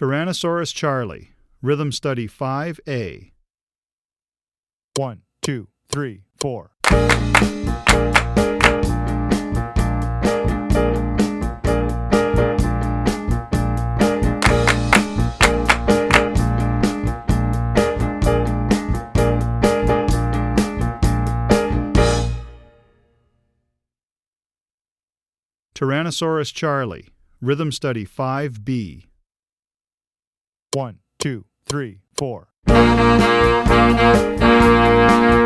Tyrannosaurus Charlie, Rhythm Study 5A. 1, 2, 3, 4. Tyrannosaurus Charlie, Rhythm Study 5B. 1, 2, 3, 4.